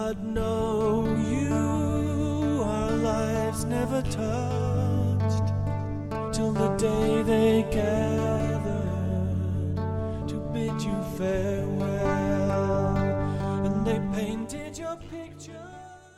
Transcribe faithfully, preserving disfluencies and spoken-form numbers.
But know you, our lives never touched till the day they gathered to bid you farewell.